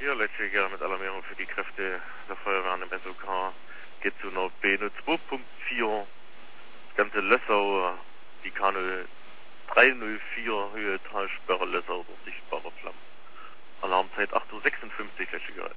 Ja, Letztjäger mit Alarmierung für die Kräfte der Feuerwehr an dem SOK geht zu Nord B02.4, ganze Lössau, die Kanu 304, Höhe Talsperre Lössau, durch sichtbare Flammen. Alarmzeit 8:56 Uhr, Letztjäger.